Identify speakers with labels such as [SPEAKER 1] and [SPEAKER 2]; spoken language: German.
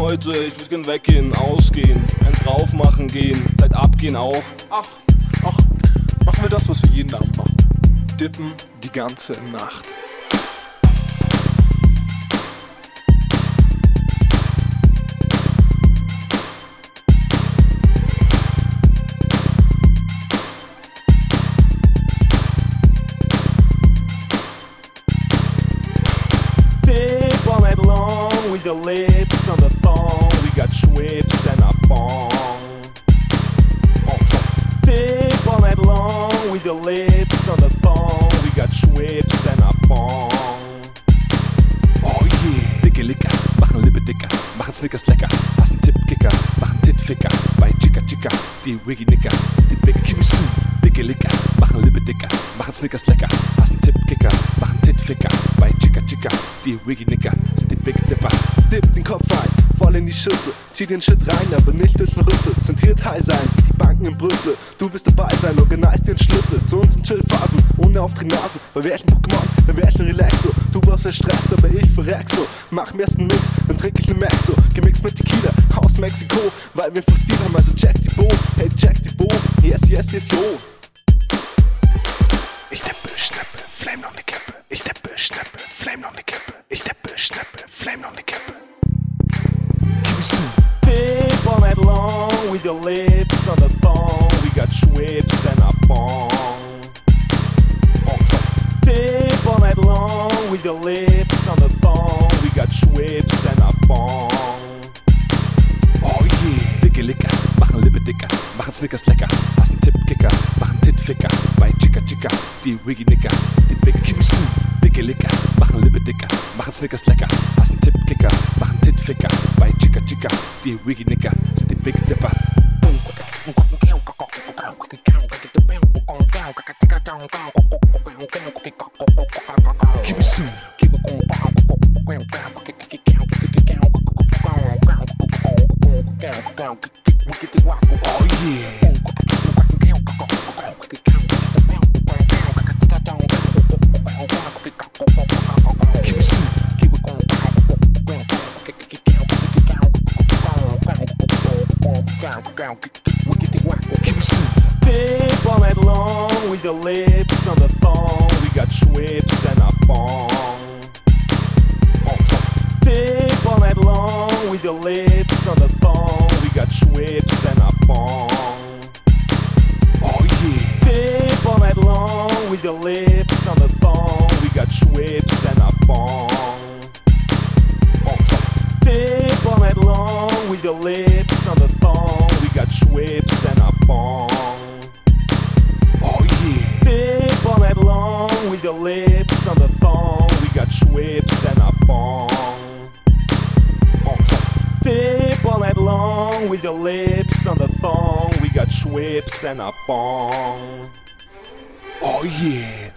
[SPEAKER 1] Leute, ich würd gern weggehen, ausgehen, ein draufmachen gehen, Zeit abgehen auch.
[SPEAKER 2] Ach, machen wir das, was wir jeden Abend machen. Dippen die ganze Nacht.
[SPEAKER 1] Dip all night long with your lips on the phone. We got schwips and a bong. Dip all night long with your lips on the phone. We got schwips and a bong.
[SPEAKER 2] Oh yeah.
[SPEAKER 3] Dicke Licker, machen Lippe dicker, machen Snickers lecker, passen Tippkicker, machen Titficker, bei Chica Chica, die Wiggy Nicker, die Big Kimmisu. Dicke Licker, machen Lippe dicker, machen Snickers lecker, passen Tippkicker, machen Titficker, bei Chica Chica, die Wiggy Nicker, die Big Dipper.
[SPEAKER 4] Dip den Kopf ein, voll in die Schüssel, zieh den Shit rein, aber nicht durch den Rüssel. Zentriert high sein, die Banken in Brüssel, du wirst dabei sein, organise den Schlüssel zu unseren Chillphasen, ohne Auftriebnasen. Bei welchen Pokémon, bei welchen Relaxo, du brauchst mehr Stress, aber ich verreck so. Mach mir erst einen Mix, dann trink ich ne Maxo, gemixt mit Tequila, aus Mexiko, weil wir Stil haben, also check die Bo, hey check die Bo, yes, yes, yes, yo.
[SPEAKER 3] Ich dippe, schnappe, flame noch ne Kippe. Ich dippe, schnappe, flame noch ne Kippe. Ich dippe, schnappe, flame noch ne Kippe. Kimmisu.
[SPEAKER 1] Dip all night long with your lips on the phone. We got schwips and a bong. Dip all night long with your lips on the phone. We got schwips and a bong.
[SPEAKER 3] Oh yeah. Dicke Licker, machen Lippe dicker, machen Snickers lecker, passen Tippkicker, machen Titficker, bei Chica Chica, die Wiggy Nicker, die Big Kimmisu. Dicke Licker, machen Lippe dicker, machen Snickers lecker, passen Tippkicker, machen Titficker, bei Chica Chica, die Wiggy Nicker, die Big Dipper. Kimmisu. Oh yeah.
[SPEAKER 1] Dip all night long with your lips on the phone. We got schwips and a bong. Dip all night long with your lips on the phone. We got schwips and a bong.
[SPEAKER 3] Oh yeah.
[SPEAKER 1] Dip all night long with your lips on the phone. We got schwips and a bong. Dip all night long with your lips on the phone. We got schwips and a bong.
[SPEAKER 3] Oh yeah.
[SPEAKER 1] Dip all night long with your lips on the phone. We got schwips and a bong. Dip all night long with your lips on the phone. We got schwips and a bong.
[SPEAKER 3] Oh yeah.